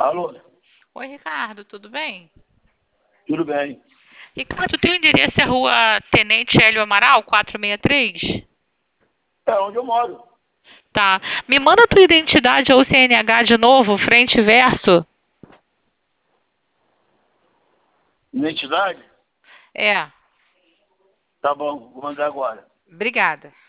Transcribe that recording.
Alô, Oi, Ricardo, tudo bem? tudo bem? Ricardo, teu endereço é Rua Tenente Hélio Amaral, 463? É onde eu moro. Tá. Me manda tua identidade ou CNH de novo, frente e verso. Identidade? É, Tá bom, vou mandar agora. obrigada.